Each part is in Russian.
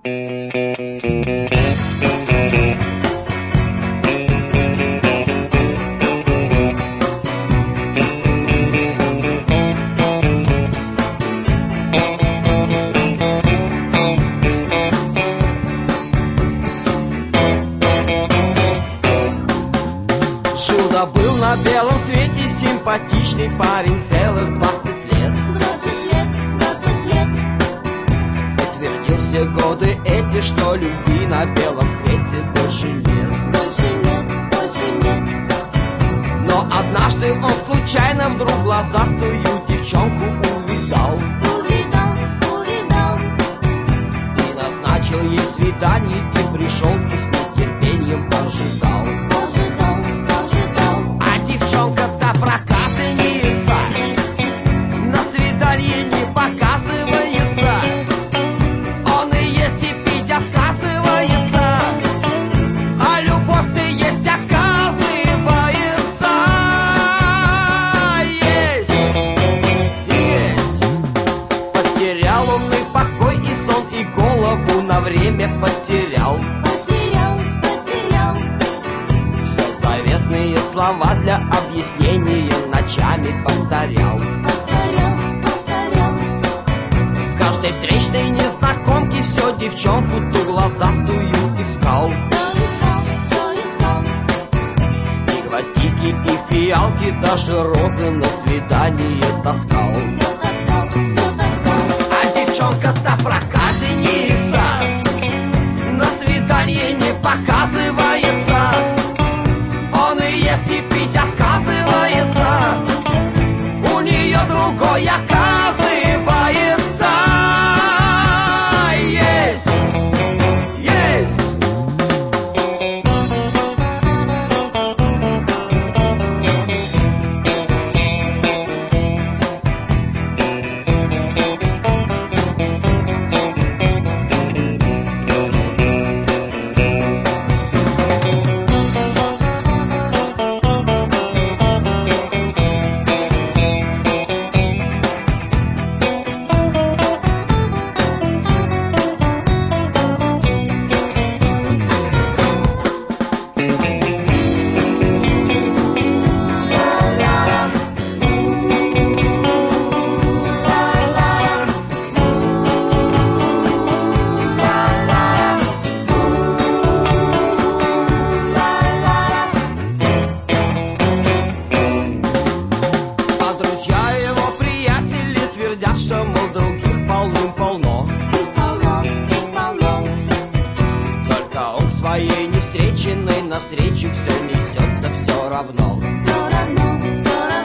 Был на белом свете симпатичный парень целых 20 лет. 20 лет, 20 лет. Утвердил все годы эти, что любви на белом свете больше нет. Больше нет, больше нет. Но однажды он случайно вдруг глазастую девчонку увидал. Увидал, увидал. И назначил ей свидание, и пришел, и с нетерпением ожидал. Девчонка-то проказница, на свидание не показывается. Он и есть, и пить отказывается, а любовь-то есть, оказывается. Есть. Потерял он и покой, и сон, и голову на время потерял. Заветные слова для объяснения ночами повторял. В каждой встречной незнакомке все девчонку ту глазастую искал. И гвоздики, и фиалки, даже розы на свидание таскал. А девчонка-то проказница, на свидание не показывается. Он и есть, и пить отказывается, у нее другой оказывается. Есть, есть. Что, мол, других полным-полно. Только он к своей невстреченной навстречу все несется все равно.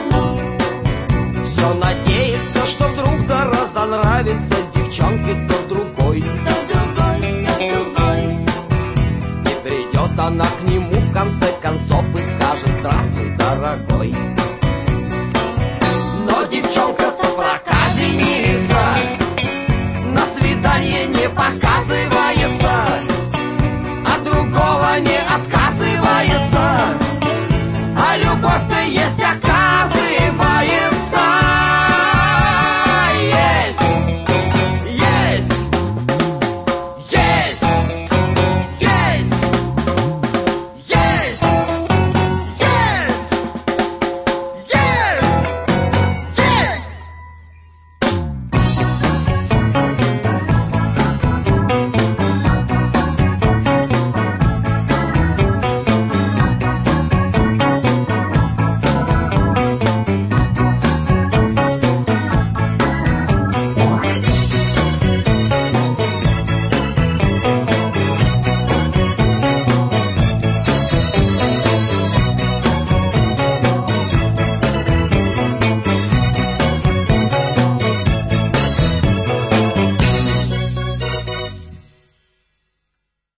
Все надеется, что вдруг да разонравится девчонке, то